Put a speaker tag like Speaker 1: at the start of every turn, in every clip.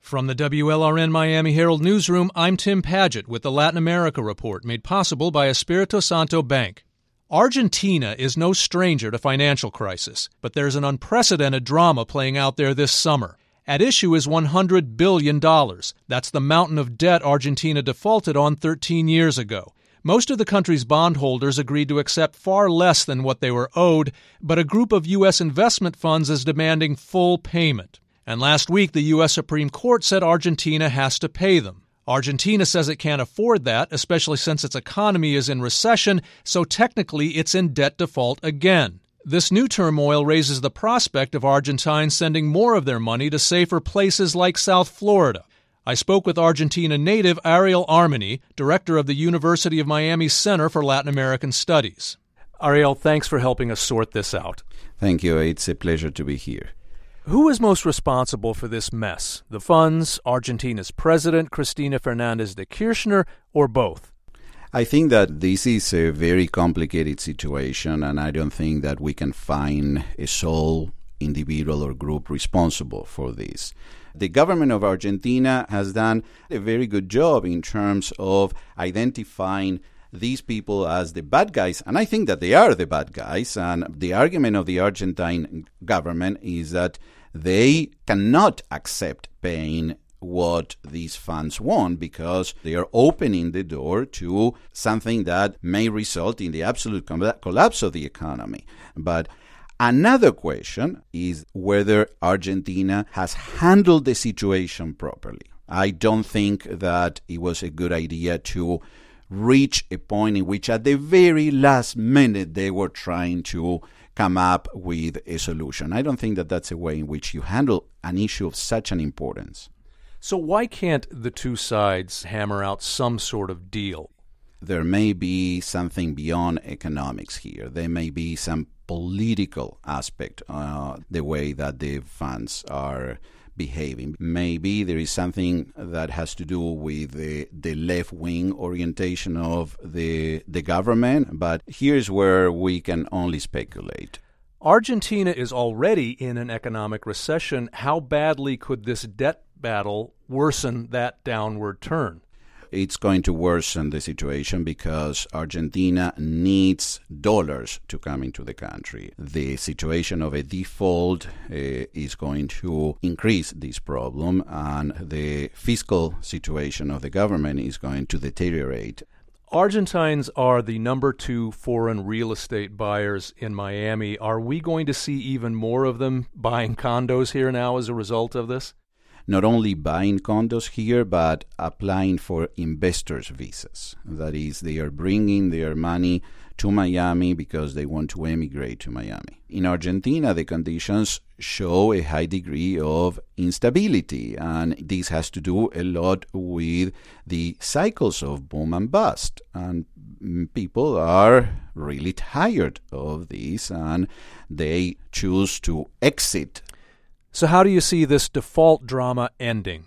Speaker 1: From the WLRN Miami Herald Newsroom, I'm Tim Padgett with the Latin America Report, made possible by Espirito Santo Bank. Argentina is no stranger to financial crisis, but there's an unprecedented drama playing out there this summer. At issue is $100 billion. That's the mountain of debt Argentina defaulted on 13 years ago. Most of the country's bondholders agreed to accept far less than what they were owed, but a group of U.S. investment funds is demanding full payment. And last week, the U.S. Supreme Court said Argentina has to pay them. Argentina says it can't afford that, especially since its economy is in recession, so technically it's in debt default again. This new turmoil raises the prospect of Argentines sending more of their money to safer places like South Florida. I spoke with Argentina native Ariel Armeni, director of the University of Miami's Center for Latin American Studies. Ariel, thanks for helping us sort this out.
Speaker 2: Thank you. It's a pleasure to be here.
Speaker 1: Who is most responsible for this mess? The funds, Argentina's president, Cristina Fernández de Kirchner, or both?
Speaker 2: I think that this is a very complicated situation, and I don't think that we can find a sole individual or group responsible for this. The government of Argentina has done a very good job in terms of identifying these people as the bad guys, and I think that they are the bad guys. And the argument of the Argentine government is that they cannot accept paying what these funds want because they are opening the door to something that may result in the absolute collapse of the economy. But another question is whether Argentina has handled the situation properly. I don't think that it was a good idea to reach a point in which at the very last minute they were trying to come up with a solution. I don't think that that's a way in which you handle an issue of such an importance.
Speaker 1: So why can't the two sides hammer out some sort of deal?
Speaker 2: There may be something beyond economics here. There may be some political aspect, the way that the funds are behaving. Maybe there is something that has to do with the left-wing orientation of the government, but here's where we can only speculate.
Speaker 1: Argentina is already in an economic recession. How badly could this debt battle worsen that downward turn?
Speaker 2: It's going to worsen the situation because Argentina needs dollars to come into the country. The situation of a default is going to increase this problem, and the fiscal situation of the government is going to deteriorate.
Speaker 1: Argentines are the number 2 foreign real estate buyers in Miami. Are we going to see even more of them buying condos here now as a result of this?
Speaker 2: Not only buying condos here, but applying for investors' visas. That is, they are bringing their money to Miami because they want to emigrate to Miami. In Argentina, the conditions show a high degree of instability, and this has to do a lot with the cycles of boom and bust. And people are really tired of this, and they choose to exit.
Speaker 1: So how do you see this default drama ending?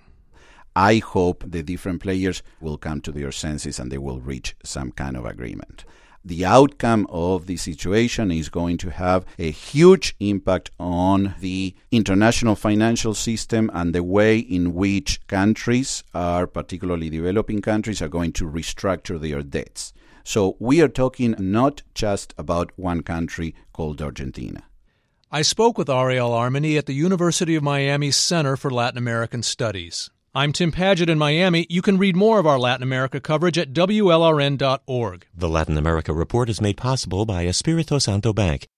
Speaker 2: I hope the different players will come to their senses and they will reach some kind of agreement. The outcome of the situation is going to have a huge impact on the international financial system and the way in which countries, particularly developing countries, are going to restructure their debts. So we are talking not just about one country called Argentina.
Speaker 1: I spoke with Ariel Armeni at the University of Miami's Center for Latin American Studies. I'm Tim Padgett in Miami. You can read more of our Latin America coverage at WLRN.org.
Speaker 3: The Latin America Report is made possible by Espirito Santo Bank.